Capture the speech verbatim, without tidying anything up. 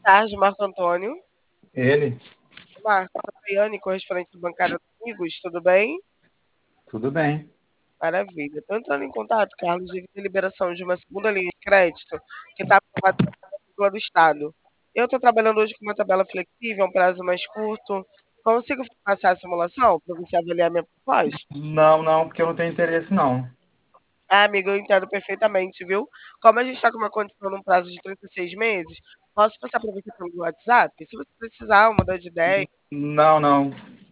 Tarde, Marco Antônio. Ele, Marcos, Tayane, correspondente do Bancário Amigos, tudo bem? tudo bem. Maravilha. Estou entrando em contato, Carlos, devido à liberação de uma segunda linha de crédito que está aprovada pela do Estado. Eu estou trabalhando hoje com uma tabela flexível, um prazo mais curto. Consigo passar a simulação para você avaliar minha proposta? Não, não, porque eu não tenho interesse, não. Ah, amiga, eu entendo perfeitamente, viu? Como a gente está com uma condição num prazo de trinta e seis meses, posso passar para você pelo WhatsApp? Se você precisar, mudar de ideia. Não, não.